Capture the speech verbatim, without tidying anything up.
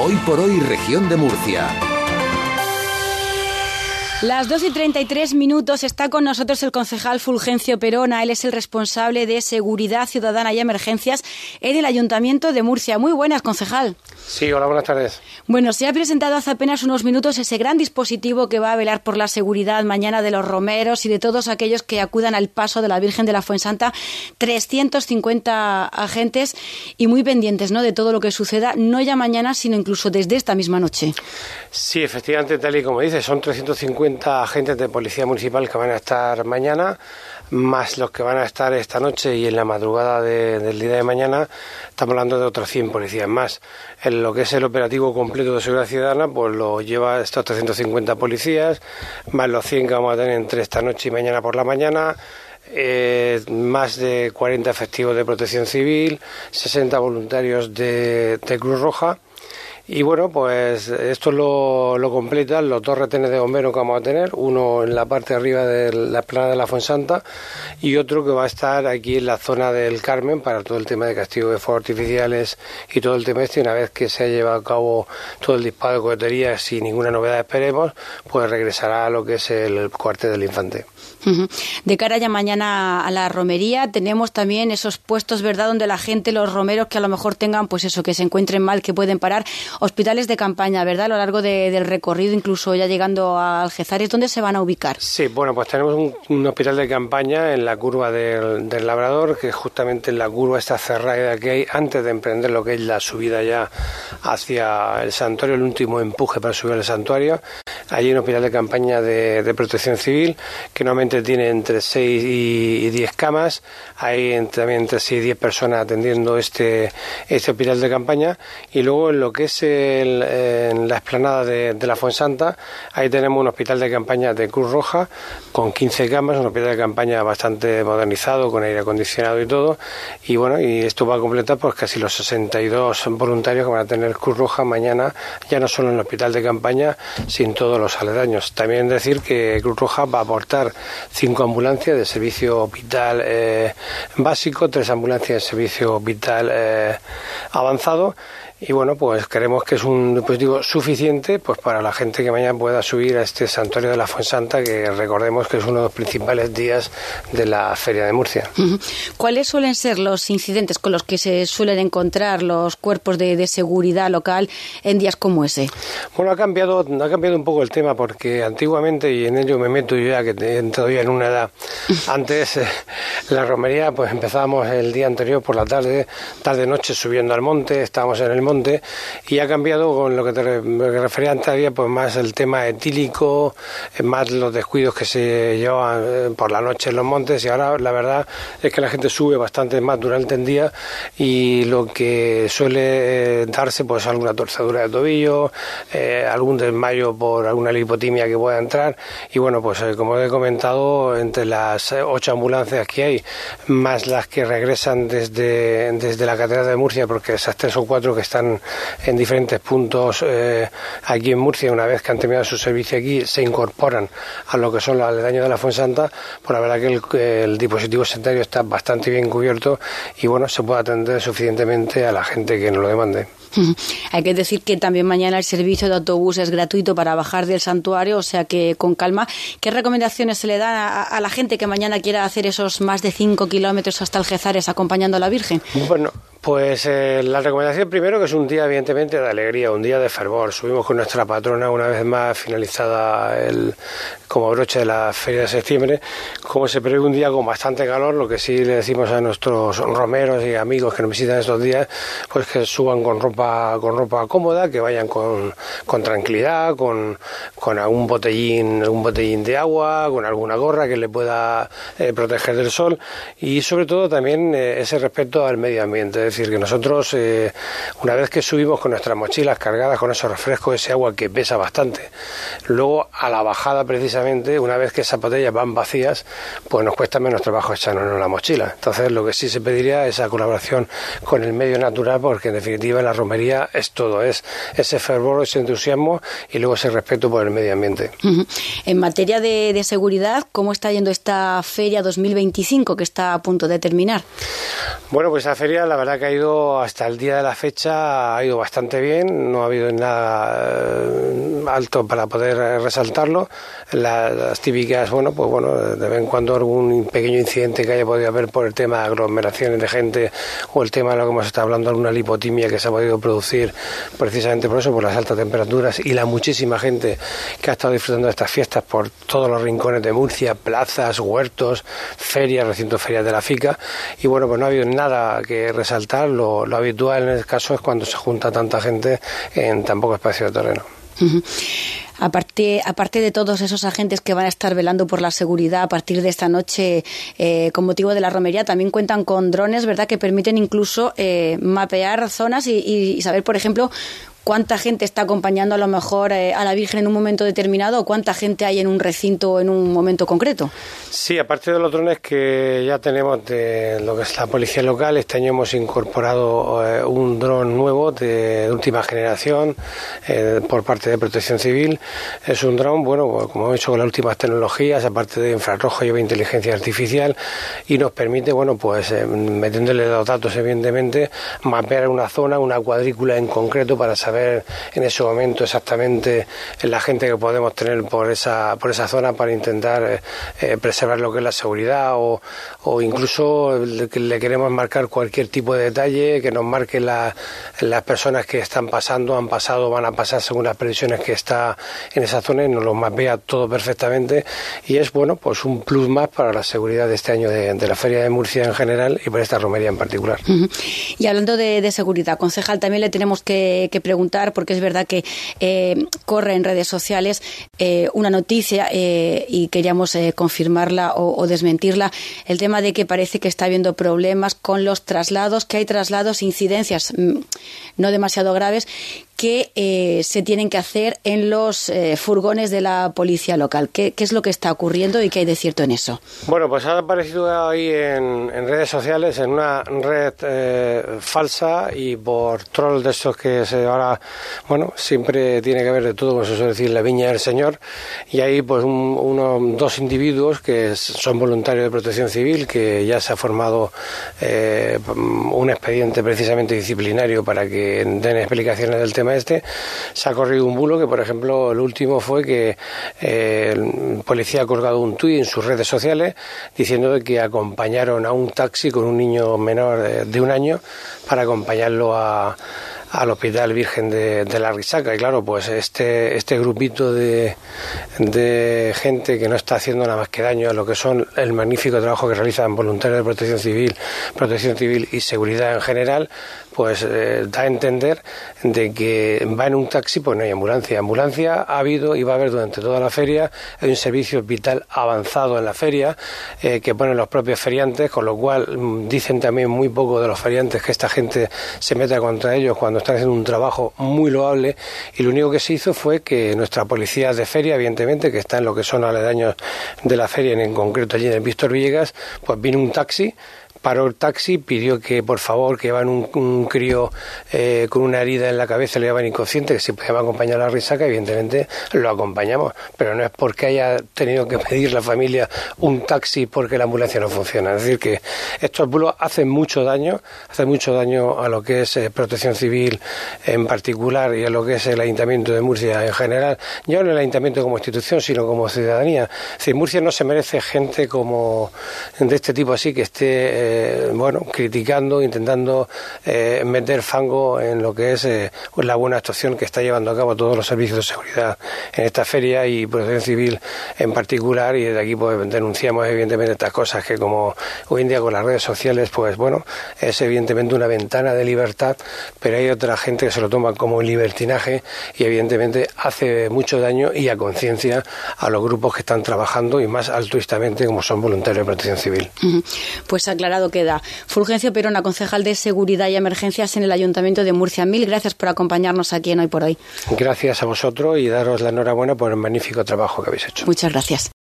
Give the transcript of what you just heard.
Hoy por hoy, región de Murcia. Las dos y treinta y tres minutos, está con nosotros el concejal Fulgencio Perona. Él es el responsable de Seguridad Ciudadana y Emergencias en el Ayuntamiento de Murcia. Muy buenas, concejal. Sí, hola, buenas tardes. Bueno, se ha presentado hace apenas unos minutos ese gran dispositivo que va a velar por la seguridad mañana de los romeros y de todos aquellos que acudan al paso de la Virgen de la Fuensanta. trescientos cincuenta agentes y muy pendientes, ¿no?, de todo lo que suceda, no ya mañana, sino incluso desde esta misma noche. Sí, efectivamente, tal y como dices, son trescientos cincuenta agentes de Policía Municipal que van a estar mañana, más los que van a estar esta noche y en la madrugada de, del día de mañana. Estamos hablando de otros cien policías más. En lo que es el operativo completo de seguridad ciudadana, pues lo lleva estos trescientos cincuenta policías, más los cien que vamos a tener entre esta noche y mañana por la mañana. Eh, más de cuarenta efectivos de protección civil, sesenta voluntarios de, de Cruz Roja. Y bueno, pues esto lo, lo completan los dos retenes de bomberos que vamos a tener, uno en la parte de arriba de la explanada de la Fuensanta y otro que va a estar aquí en la zona del Carmen para todo el tema de castigo de fuegos artificiales y todo el tema este. Una vez que se ha llevado a cabo todo el disparo de cohetería, sin ninguna novedad esperemos, pues regresará a lo que es el cuartel del Infante. De cara ya mañana a la romería, tenemos también esos puestos, ¿verdad?, donde la gente, los romeros que a lo mejor tengan, pues eso, que se encuentren mal, que pueden parar, hospitales de campaña, ¿verdad?, a lo largo de, del recorrido, incluso ya llegando a Algeciras. ¿Dónde se van a ubicar? Sí, bueno, pues tenemos un, un hospital de campaña en la curva del, del Labrador, que justamente en la curva esta cerrada que hay antes de emprender lo que es la subida ya hacia el santuario, el último empuje para subir al santuario. Allí hay un hospital de campaña de, de protección civil que normalmente tiene entre seis y diez camas. Hay también entre seis y diez personas atendiendo este, este hospital de campaña. Y luego en lo que es el, en la explanada de, de la Fuensanta, ahí tenemos un hospital de campaña de Cruz Roja con quince camas, un hospital de campaña bastante modernizado, con aire acondicionado y todo. Y bueno, y esto va a completar pues casi los sesenta y dos voluntarios que van a tener Cruz Roja mañana, ya no solo en el hospital de campaña, sino todos los aledaños. También decir que Cruz Roja va a aportar cinco ambulancias de servicio vital eh, básico, tres ambulancias de servicio vital eh, avanzado. Y bueno, pues creemos que es un dispositivo suficiente pues para la gente que mañana pueda subir a este santuario de la Fuensanta, que recordemos que es uno de los principales días de la Feria de Murcia. ¿Cuáles suelen ser los incidentes con los que se suelen encontrar los cuerpos de, de seguridad local en días como ese? Bueno, ha cambiado, ha cambiado un poco el tema, porque antiguamente, y en ello me meto yo ya que he entrado ya en una edad, antes eh, la romería pues empezábamos el día anterior por la tarde, tarde-noche subiendo al monte, estábamos en el monte, y ha cambiado con lo que te refería antes, había pues más el tema etílico, más los descuidos que se llevaban por la noche en los montes, y ahora la verdad es que la gente sube bastante más durante el día, y lo que suele darse pues alguna torcedura de tobillo, eh, algún desmayo por alguna lipotimia que pueda entrar. Y bueno, pues eh, como he comentado, entre las ocho ambulancias que hay, más las que regresan desde, desde la Catedral de Murcia, porque esas tres o cuatro que están en diferentes puntos eh, aquí en Murcia, una vez que han terminado su servicio aquí, se incorporan a lo que son los aledaños de la Fuensanta. Pues la verdad que el, el dispositivo sanitario está bastante bien cubierto y bueno, se puede atender suficientemente a la gente que nos lo demande. Hay que decir que también mañana el servicio de autobús es gratuito para bajar del santuario, o sea que con calma. ¿Qué recomendaciones se le dan a, a la gente que mañana quiera hacer esos más de cinco kilómetros hasta Algeciras acompañando a la Virgen? Bueno, pues eh, la recomendación primero que es un día evidentemente de alegría, un día de fervor. Subimos con nuestra patrona una vez más finalizada el como broche de la Feria de Septiembre. Como se prevé un día con bastante calor, lo que sí le decimos a nuestros romeros y amigos que nos visitan estos días, pues que suban con ropa con ropa cómoda, que vayan con, con tranquilidad, con, con algún botellín, algún botellín de agua, con alguna gorra que le pueda eh, proteger del sol, y sobre todo también eh, ese respeto al medio ambiente. Es decir, que nosotros eh, una vez que subimos con nuestras mochilas cargadas con esos refrescos, ese agua que pesa bastante, luego a la bajada precisamente, una vez que esas botellas van vacías, pues nos cuesta menos trabajo echarnos en la mochila. Entonces lo que sí se pediría es esa colaboración con el medio natural, porque en definitiva la romería es todo, es ese fervor, ese entusiasmo y luego ese respeto por el medio ambiente. Uh-huh. En materia de, de seguridad, ¿cómo está yendo esta feria dos mil veinticinco que está a punto de terminar? Bueno, pues esa feria la verdad que ha ido hasta el día de la fecha, ha ido bastante bien, no ha habido nada alto para poder resaltarlo. Las, las típicas, bueno, pues bueno, de vez en cuando algún pequeño incidente que haya podido haber por el tema de aglomeraciones de gente o el tema de lo que hemos estado hablando, alguna lipotimia que se ha podido producir precisamente por eso, por las altas temperaturas y la muchísima gente que ha estado disfrutando de estas fiestas por todos los rincones de Murcia, plazas, huertos, ferias, recintos ferias de la FICA, y bueno, pues no ha habido nada que resaltar. Lo, lo habitual en el caso es cuando se junta tanta gente en tan poco espacio de terreno. Uh-huh. Aparte, aparte de todos esos agentes que van a estar velando por la seguridad a partir de esta noche eh, con motivo de la romería, también cuentan con drones, ¿verdad?, que permiten incluso eh, mapear zonas y, y saber, por ejemplo, cuánta gente está acompañando a lo mejor eh, a la Virgen en un momento determinado o cuánta gente hay en un recinto en un momento concreto. Sí, aparte de los drones que ya tenemos de lo que es la policía local, este año hemos incorporado eh, un dron nuevo de, de última generación eh, por parte de Protección Civil. Es un dron, bueno, como hemos hecho con las últimas tecnologías, aparte de infrarrojo lleva inteligencia artificial y nos permite, bueno, pues eh, metiéndole los datos evidentemente, mapear una zona, una cuadrícula en concreto para saber ver en ese momento exactamente la gente que podemos tener por esa por esa zona para intentar eh, preservar lo que es la seguridad o, o incluso le, le queremos marcar cualquier tipo de detalle que nos marque la, las personas que están pasando, han pasado, van a pasar según las previsiones que está en esa zona y nos lo mapea todo perfectamente y es bueno pues un plus más para la seguridad de este año de, de la Feria de Murcia en general y por esta romería en particular. Uh-huh. Y hablando de, de seguridad, concejal, también le tenemos que, que preguntar porque es verdad que eh, corre en redes sociales eh, una noticia eh, y queríamos eh, confirmarla o, o desmentirla, el tema de que parece que está habiendo problemas con los traslados, que hay traslados, incidencias mmm, no demasiado graves que eh, se tienen que hacer en los eh, furgones de la policía local. ¿Qué, ¿Qué es lo que está ocurriendo y qué hay de cierto en eso? Bueno, pues ha aparecido ahí en, en redes sociales, en una red eh, falsa y por trolls de estos que se ahora, bueno, siempre tiene que haber de todo, como se suele decir, la viña del Señor, y hay pues un, uno, dos individuos que son voluntarios de Protección Civil, que ya se ha formado eh, un expediente precisamente disciplinario para que den explicaciones del tema este. Se ha corrido un bulo que, por ejemplo, el último fue que eh, el policía ha colgado un tuit en sus redes sociales diciendo que acompañaron a un taxi con un niño menor de, de un año para acompañarlo a al Hospital Virgen de, de la Risaca. Y claro, pues este este grupito de, de gente que no está haciendo nada más que daño a lo que son el magnífico trabajo que realizan voluntarios de Protección Civil, Protección Civil y seguridad en general, pues eh, da a entender de que va en un taxi, pues no hay ambulancia. Ambulancia ha habido y va a haber durante toda la feria. Hay un servicio vital avanzado en la feria eh, que ponen los propios feriantes, con lo cual mmm, dicen también muy poco de los feriantes que esta gente se meta contra ellos cuando están haciendo un trabajo muy loable, y lo único que se hizo fue que nuestra policía de feria, evidentemente, que está en lo que son aledaños de la feria, en concreto allí en el Víctor Villegas, pues vino un taxi, paró el taxi, pidió que por favor, que iban un, un crío eh, con una herida en la cabeza, le llevaban inconsciente, que si podía acompañar a la Risaca, evidentemente lo acompañamos, pero no es porque haya tenido que pedir la familia un taxi porque la ambulancia no funciona. Es decir, que estos bulos hacen mucho daño, hacen mucho daño a lo que es eh, Protección Civil en particular y a lo que es el Ayuntamiento de Murcia en general, ya no el Ayuntamiento como institución, sino como ciudadanía. Es decir, Murcia no se merece gente como de este tipo así, que esté eh, Eh, bueno, criticando, intentando eh, meter fango en lo que es eh, la buena actuación que está llevando a cabo todos los servicios de seguridad en esta feria y Protección Civil en particular, y desde aquí pues denunciamos evidentemente estas cosas que, como hoy en día con las redes sociales, pues bueno, es evidentemente una ventana de libertad, pero hay otra gente que se lo toma como libertinaje y evidentemente hace mucho daño y a conciencia a los grupos que están trabajando y más altruistamente como son voluntarios de Protección Civil. Pues aclarado queda. Fulgencio Perona, concejal de Seguridad y Emergencias en el Ayuntamiento de Murcia. Mil gracias por acompañarnos aquí en Hoy por Hoy. Gracias a vosotros y daros la enhorabuena por el magnífico trabajo que habéis hecho. Muchas gracias.